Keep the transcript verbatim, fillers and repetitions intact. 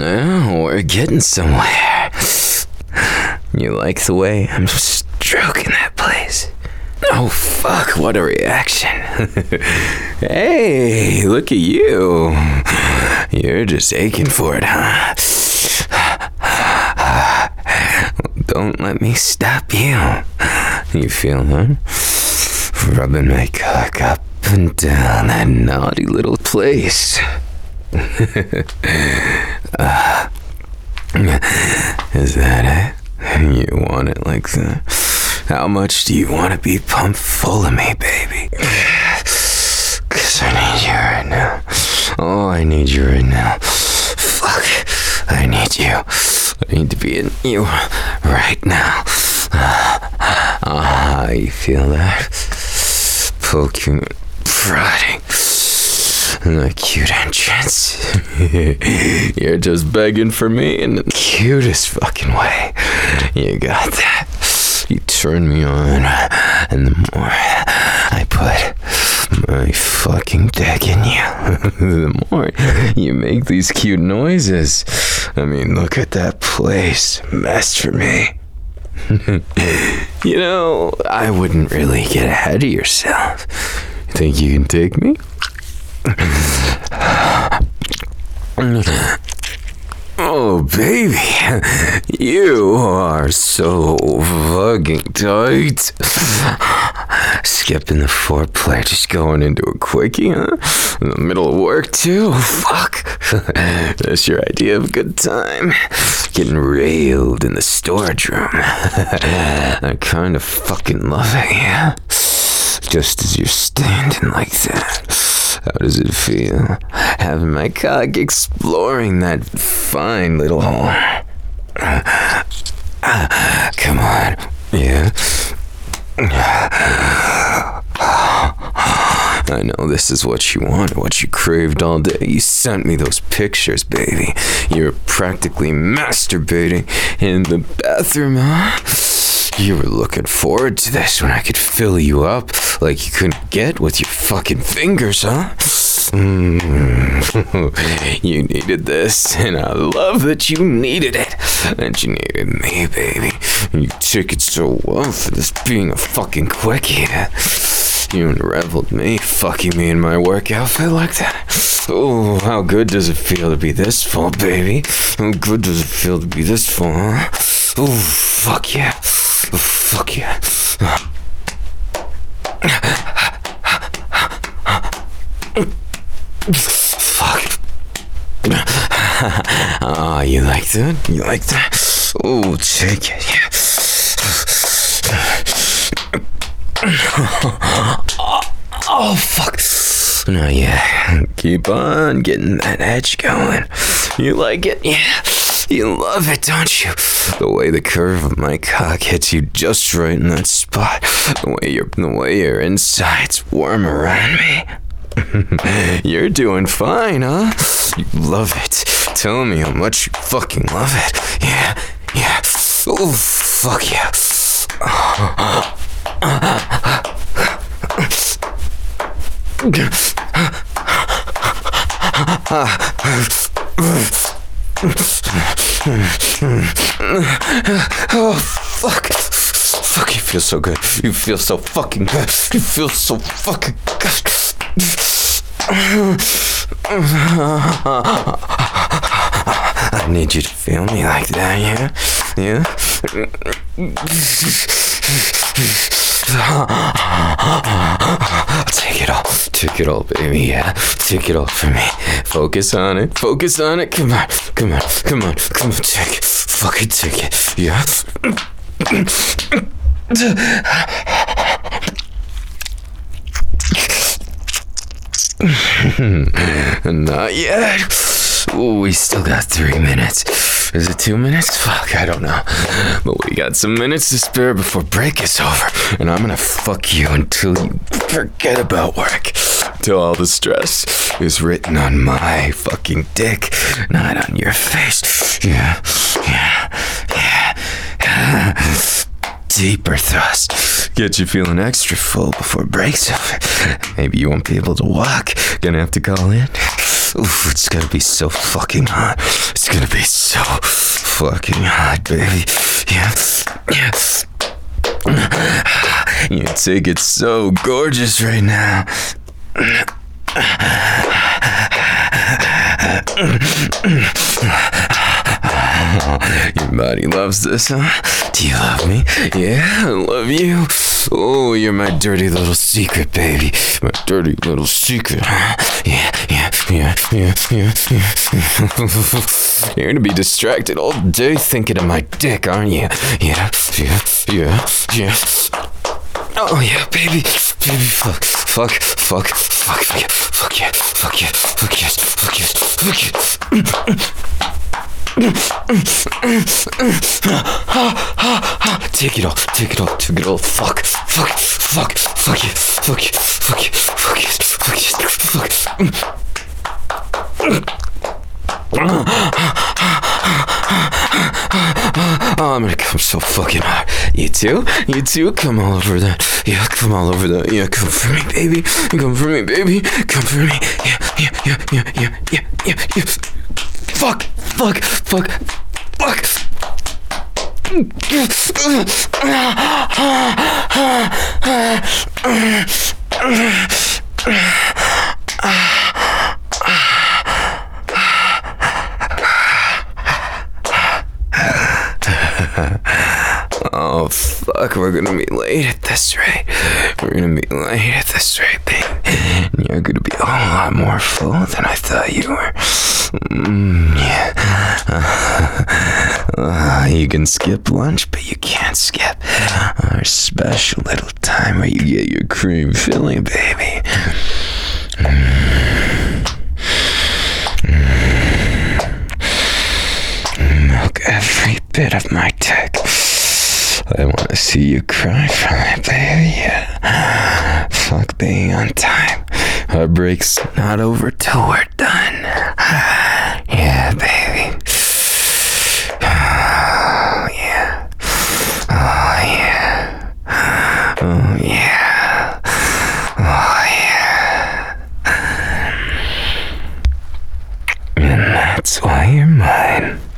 Well, we're getting somewhere. You like the way I'm stroking that place? Oh, fuck, what a reaction. Hey, look at you. You're just aching for it, huh? Don't let me stop you. You feel that? Rubbing my cock up and down that naughty little place. uh, is that it? You want it like that? How much do you want to be pumped full of me, baby? Cause I need you right now. Oh, I need you right now. Fuck, I need you. I need to be in you right now. Ah, uh, you feel that? Poking, prodding. The cute entrance. You're just begging for me in the cutest fucking way. You got that. You turn me on, and the more I put my fucking dick in you, the more you make these cute noises. I mean, look at that place. Messed for me. You know, I wouldn't really get ahead of yourself. You think you can take me? Oh, baby, you are so fucking tight. Skipping the foreplay, just going into a quickie, huh? In the middle of work, too? Fuck. That's your idea of a good time? Getting railed in the storage room. I kind of fucking love it, yeah? Just as you're standing like that. How does it feel? Having my cock exploring that fine little hole. Uh, uh, come on. Yeah? I know this is what you want, what you craved all day. You sent me those pictures, baby. You're practically masturbating in the bathroom, huh? You were looking forward to this when I could fill you up like you couldn't get with your fucking fingers, huh? Mm. You needed this, and I love that you needed it. And you needed me, baby. You took it so well for this being a fucking quickie. You unraveled me, fucking me in my work outfit like that. Oh, how good does it feel to be this full, baby? How good does it feel to be this full, huh? Oh, fuck yeah. Oh, fuck yeah. Fuck. Ah, oh, you like that? You like that? Oh, take it, yeah. oh, oh, fuck. No, yeah. Keep on getting that edge going. You like it? Yeah. You love it, don't you? The way the curve of my cock hits you just right in that spot. The way your, the way your insides warm around me. You're doing fine, huh? You love it. Tell me how much you fucking love it. Yeah, yeah. Oh, fuck yeah. Oh, fuck. Fuck, you feel so good. You feel so fucking good. You feel so fucking good. I need you to feel me like that, yeah? Yeah? Take it all. Take it all, baby, yeah? Take it all from me. Focus on it. Focus on it. Come on. Come on. Come on. Come on. Take it. Fucking take it. Yeah? Not yet. Ooh, we still got three minutes. Is it two minutes? Fuck, I don't know. But we got some minutes to spare before break is over. And I'm gonna fuck you until you forget about work. Till all the stress is written on my fucking dick, not on your face. Yeah, yeah, yeah. Deeper thrust. Get you feeling extra full before break's over. Maybe you won't be able to walk. Gonna have to call in. Oof, it's gonna be so fucking hot. It's gonna be so fucking hot, baby. Yeah, yeah. You take it so gorgeous right now. Your body loves this, huh? Do you love me? Yeah, I love you. Oh, you're my dirty little secret, baby. My dirty little secret, huh? Yeah, yeah, yeah, yeah, yeah, yeah. You're gonna be distracted all day thinking of my dick, aren't you? Yeah, yeah, yeah, yeah. Oh yeah, baby, baby, fuck, fuck, fuck, fuck, fuck, yeah, fuck yeah, fuck yeah, fuck yes, fuck yes, fuck yes. Take it all, take it all, take it all. Fuck, fuck, fuck, fuck it, fuck it, fuck it, fuck it, fuck it, fuck it. Oh, I'm gonna come so fucking hard. You too? You too? Come all over that. Yeah, come all over that. Yeah, come for me, baby. Come for me, baby. Come for me. Yeah, yeah, yeah, yeah, yeah, yeah, yeah, yeah. Fuck, fuck, fuck, fuck. Oh, fuck, we're gonna be late at this rate. We're gonna be late at this rate, babe. You're gonna be a whole lot more full than I thought you were. Mm, yeah. Uh, uh, you can skip lunch, but you can't skip our special little time where you get your cream filling, baby. Mm. Mm. Milk every bit of my dick. I want to see you cry from it, baby. Yeah. Fuck being on time. Heartbreak's not over till we're done. Yeah, baby. Oh, yeah. Oh, yeah. Oh, yeah. Oh, yeah. And that's why you're mine.